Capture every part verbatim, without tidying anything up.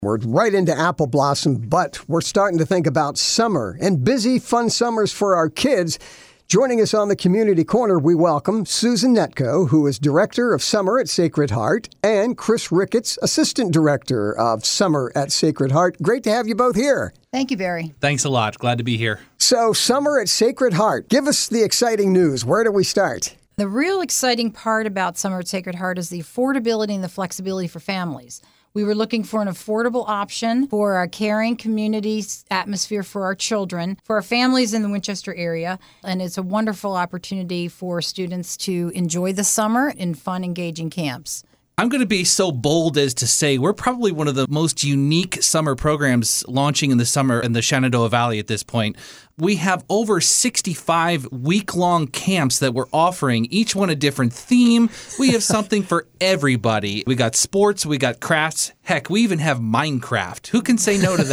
We're right into apple blossom, but we're starting to think about summer and busy, fun summers for our kids. Joining us on the Community Corner, we welcome Susan Netko, who is Director of Summer at Sacred Heart, and Chris Ricketts, Assistant Director of Summer at Sacred Heart. Great to have you both here. Thank you, Barry. Thanks a lot. Glad to be here. So, Summer at Sacred Heart. Give us the exciting news. Where do we start? The real exciting part about Summer at Sacred Heart is the affordability and the flexibility for families. We were looking for an affordable option for a caring community atmosphere for our children, for our families in the Winchester area, and it's a wonderful opportunity for students to enjoy the summer in fun, engaging camps. I'm going to be so bold as to say we're probably one of the most unique summer programs launching in the summer in the Shenandoah Valley at this point. We have over sixty-five week-long camps that we're offering, each one a different theme. We have something for everybody. We got sports, we got crafts. Heck, we even have Minecraft. Who can say no to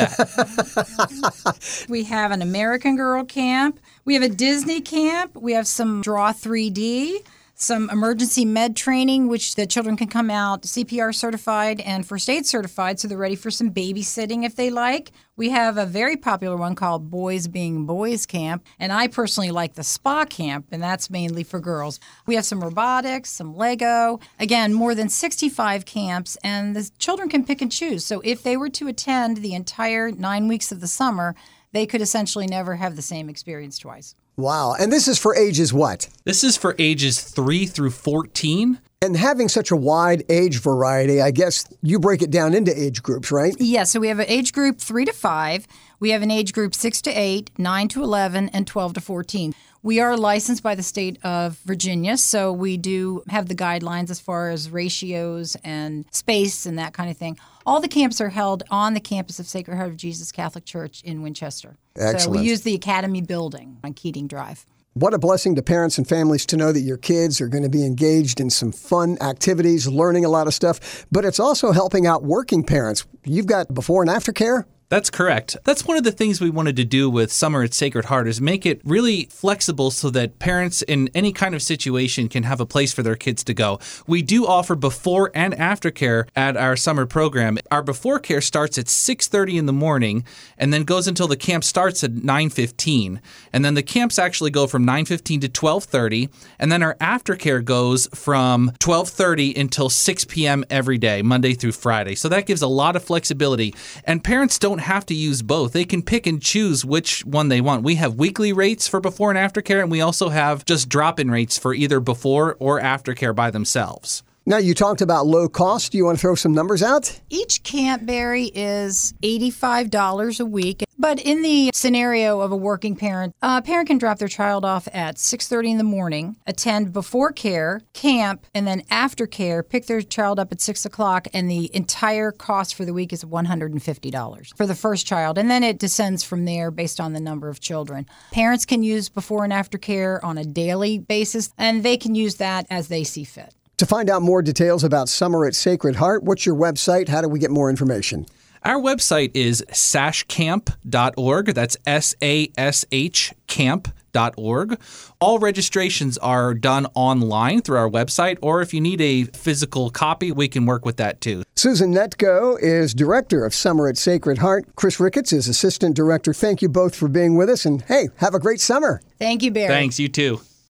that? We have an American Girl camp. We have a Disney camp. We have some Draw three D. Some emergency med training, which the children can come out C P R certified and first aid certified, so they're ready for some babysitting if they like. We have a very popular one called Boys Being Boys Camp, and I personally like the Spa Camp, and that's mainly for girls. We have some robotics, some Lego. Again, more than sixty-five camps, and the children can pick and choose. So if they were to attend the entire nine weeks of the summer, they could essentially never have the same experience twice. Wow. And this is for ages what? This is for ages three through fourteen. And having such a wide age variety, I guess you break it down into age groups, right? Yeah, so we have an age group three to five. We have an age group six to eight, nine to eleven, and twelve to fourteen. We are licensed by the state of Virginia, so we do have the guidelines as far as ratios and space and that kind of thing. All the camps are held on the campus of Sacred Heart of Jesus Catholic Church in Winchester. Excellent. So we use the Academy building on Keating Drive. What a blessing to parents and families to know that your kids are going to be engaged in some fun activities, learning a lot of stuff, but it's also helping out working parents. You've got before and after care? That's correct. That's one of the things we wanted to do with Summer at Sacred Heart is make it really flexible so that parents in any kind of situation can have a place for their kids to go. We do offer before and after care at our summer program. Our before care starts at six thirty in the morning and then goes until the camp starts at nine fifteen. And then the camps actually go from nine fifteen to twelve thirty. And then our aftercare goes from twelve thirty until six p.m. every day, Monday through Friday. So that gives a lot of flexibility. And parents don't have to use both. They can pick and choose which one they want. We have weekly rates for before and after care, and we also have just drop-in rates for either before or after care by themselves. Now, you talked about low cost. Do you want to throw some numbers out? Each camp, Barry, is eighty-five dollars a week. But in the scenario of a working parent, a parent can drop their child off at six thirty in the morning, attend before care, camp, and then after care, pick their child up at six o'clock, and the entire cost for the week is one hundred fifty dollars for the first child. And then it descends from there based on the number of children. Parents can use before and after care on a daily basis, and they can use that as they see fit. To find out more details about Summer at Sacred Heart, what's your website? How do we get more information? Our website is sash camp dot org. That's S A S H camp dot org. All registrations are done online through our website, or if you need a physical copy, we can work with that too. Susan Netko is Director of Summer at Sacred Heart. Chris Ricketts is Assistant Director. Thank you both for being with us, and hey, have a great summer. Thank you, Barry. Thanks, you too.